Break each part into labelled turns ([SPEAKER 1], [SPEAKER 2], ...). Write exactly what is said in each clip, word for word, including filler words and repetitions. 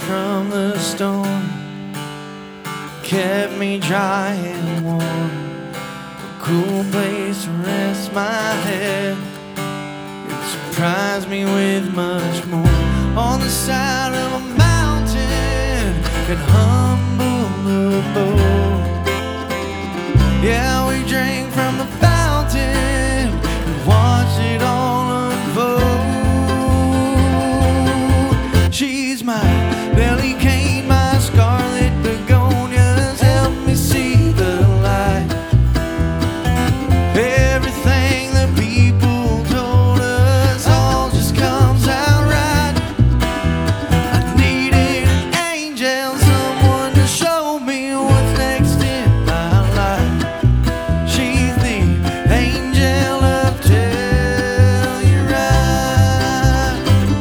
[SPEAKER 1] from the storm, kept me dry and warm, a cool place to rest my head. It surprised me with much more. On the side of a mountain could humble the boat. Yeah, we drank from the fountain and watched it all unfold. She's my Nellie Kane, my scarlet begonias, help me see the light. Everything the people told us all just comes out right. I needed an angel, someone to show me what's next in my life. She's the angel of Telluride.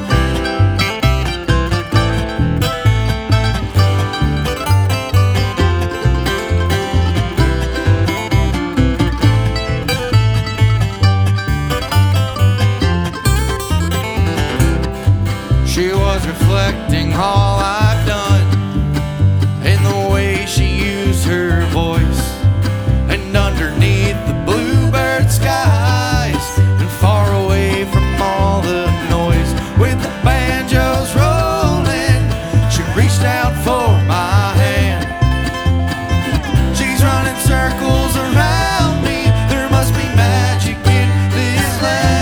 [SPEAKER 1] She was reflecting all I've done in the way she used her voice. And underneath the bluebird skies and far away from all the noise, with the banjos rolling, she reached out for my hand. She's running circles around me, there must be magic in this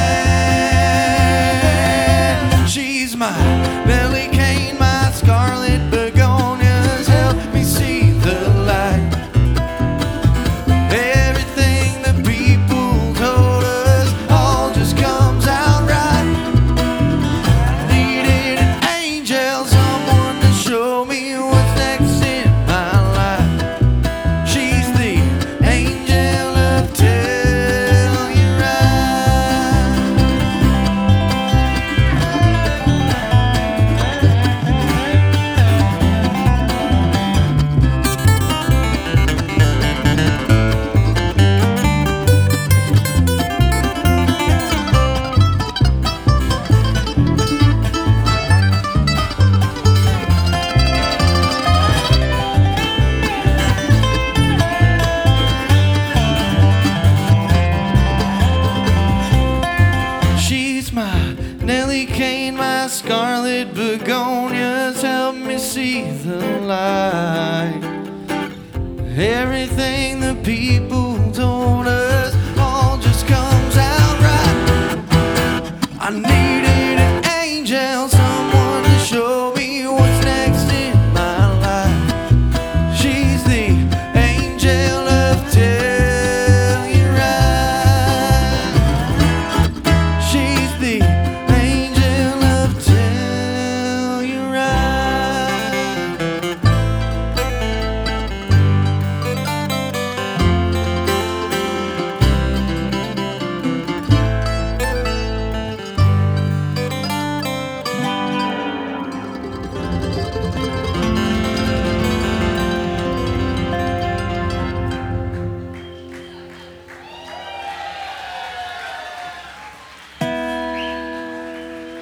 [SPEAKER 1] land. She's my Nellie Kane, my scarlet begonias, help me see the light. Everything the people told us all just comes out right. I needed an angel, someone to show me what's next in my life. She's the angel of Telluride. She's my Nellie Kane, my scarlet begonias, help me see the light. Everything the people